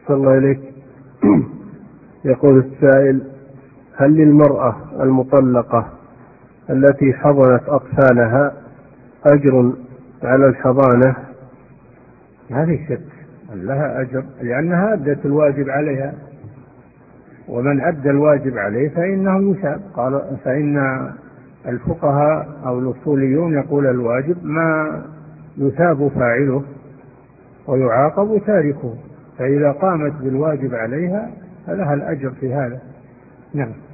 أحسن الله إليك. يقول السائل: هل للمرأة المطلقة التي حضنت أطفالها أجر على الحضانة؟ ما في شك لها أجر، لأنها أدت الواجب عليها، ومن أدى الواجب عليه فإنه يثاب. قال فإن الفقهاء أو الأصوليون يقول الواجب ما يثاب فاعله ويعاقب تاركه، فإذا قامت بالواجب عليها فلها الأجر في هذا. نعم.